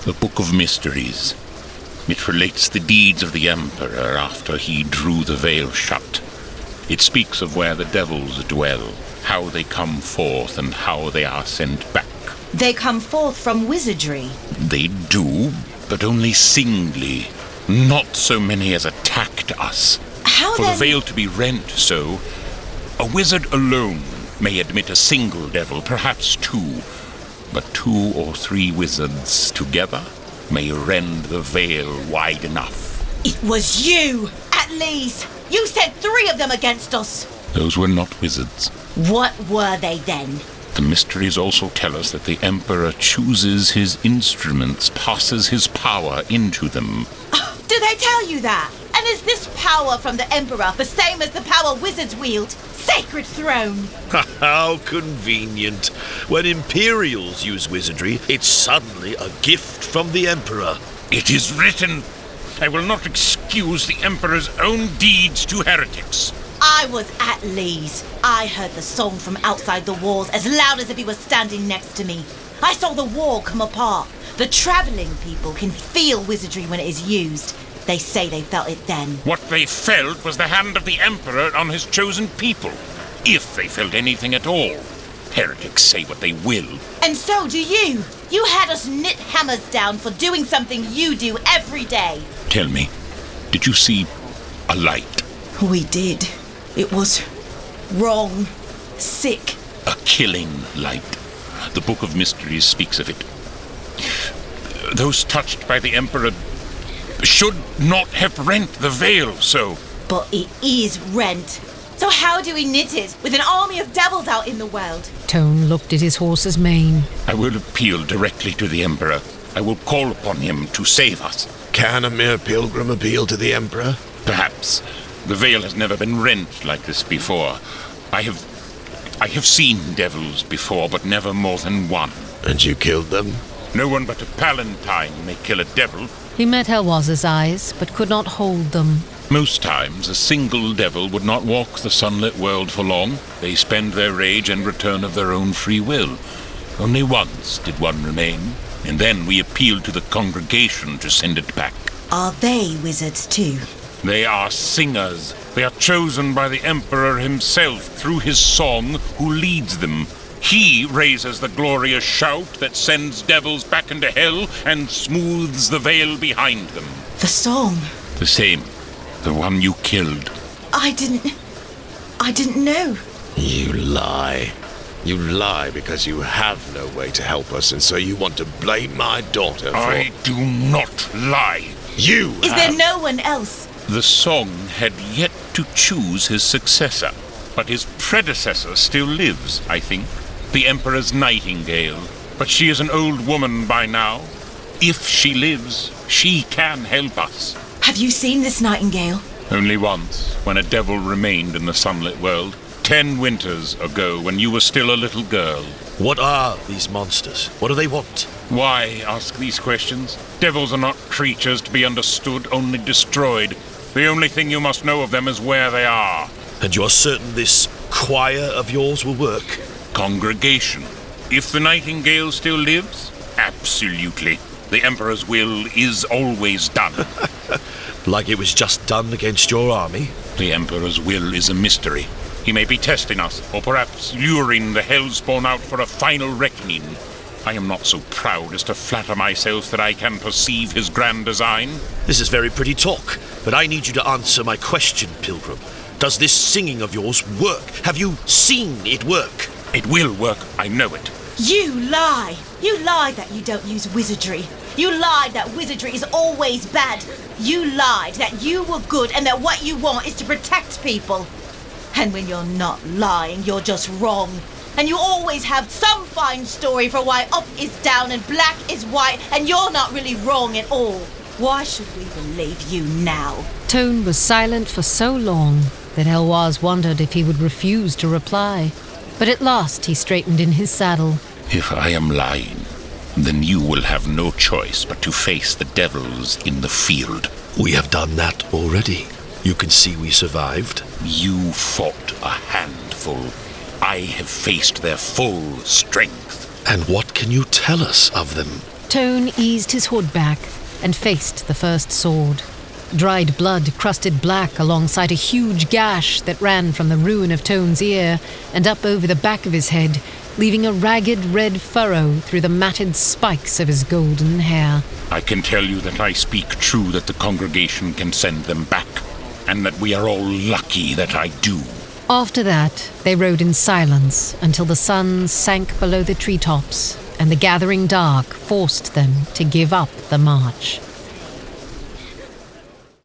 The Book of Mysteries. It relates the deeds of the Emperor after he drew the veil shut. It speaks of where the devils dwell, how they come forth, and how they are sent back. They come forth from wizardry. They do, but only singly. Not so many as attacked us. How For then? the veil to be rent so, a wizard alone may admit a single devil, perhaps two. But 2 or 3 wizards together may rend the veil wide enough. It was you, at least. You sent 3 of them against us. Those were not wizards. What were they then? The mysteries also tell us that the Emperor chooses his instruments, passes his power into them. Do they tell you that? And is this power from the Emperor the same as the power wizards wield? Sacred throne! How convenient. When Imperials use wizardry, it's suddenly a gift from the Emperor. It is written, I will not excuse the Emperor's own deeds to heretics. I was at Lee's. I heard the song from outside the walls as loud as if he was standing next to me. I saw the wall come apart. The travelling people can feel wizardry when it is used. They say they felt it then. What they felt was the hand of the Emperor on his chosen people. If they felt anything at all. Heretics say what they will. And so do you. You had us knit hammers down for doing something you do every day. Tell me, did you see a light? We did. It was wrong, sick. A killing light. The Book of Mysteries speaks of it. Those touched by the Emperor should not have rent the veil so. But it is rent. So how do we knit it with an army of devils out in the world? Tone looked at his horse's mane. I will appeal directly to the Emperor. I will call upon him to save us. Can a mere pilgrim appeal to the Emperor? Perhaps. The veil has never been rent like this before. I have seen devils before, but never more than one. And you killed them? No one but a palatine may kill a devil. He met Helwaz's eyes, but could not hold them. Most times, a single devil would not walk the sunlit world for long. They spend their rage and return of their own free will. Only once did one remain, and then we appealed to the congregation to send it back. Are they wizards too? They are singers. They are chosen by the Emperor himself through his song, who leads them. He raises the glorious shout that sends devils back into hell and smooths the veil behind them. The song? The same. The one you killed. I didn't know. You lie. You lie because you have no way to help us, and so you want to blame my daughter for... I do not lie. You Is have... there no one else? The song had yet to choose his successor, but his predecessor still lives, I think. The Emperor's nightingale. But she is an old woman by now. If she lives, she can help us. Have you seen this nightingale? Only once, when a devil remained in the sunlit world. 10 winters ago, when you were still a little girl. What are these monsters? What do they want? Why ask these questions? Devils are not creatures to be understood, only destroyed. The only thing you must know of them is where they are. And you're certain this choir of yours will work? Congregation. If the nightingale still lives, absolutely. The Emperor's will is always done. Like it was just done against your army? The Emperor's will is a mystery. He may be testing us, or perhaps luring the Hellspawn out for a final reckoning. I am not so proud as to flatter myself that I can perceive his grand design. This is very pretty talk, but I need you to answer my question, Pilgrim. Does this singing of yours work? Have you seen it work? It will work, I know it. You lie! You lied that you don't use wizardry. You lied that wizardry is always bad. You lied that you were good and that what you want is to protect people. And when you're not lying, you're just wrong. And you always have some fine story for why up is down and black is white, and you're not really wrong at all. Why should we believe you now? Tone was silent for so long that Helwaz wondered if he would refuse to reply. But at last he straightened in his saddle. If I am lying, then you will have no choice but to face the devils in the field. We have done that already. You can see we survived. You fought a handful. I have faced their full strength. And what can you tell us of them? Tone eased his hood back and faced the first sword. Dried blood crusted black alongside a huge gash that ran from the ruin of Tone's ear and up over the back of his head, leaving a ragged red furrow through the matted spikes of his golden hair. I can tell you that I speak true that the congregation can send them back, and that we are all lucky that I do. After that, they rode in silence until the sun sank below the treetops and the gathering dark forced them to give up the march.